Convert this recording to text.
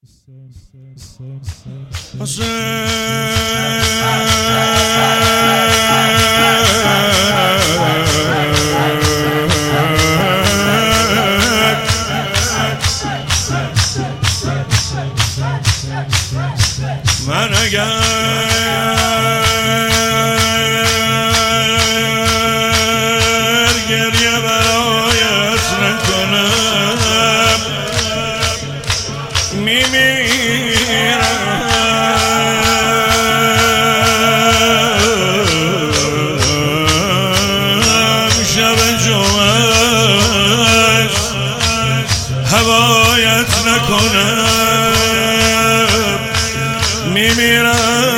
من اگر گریه برایت نکنم میمیرم. شب جمعه هوایت نکنم میمیرم.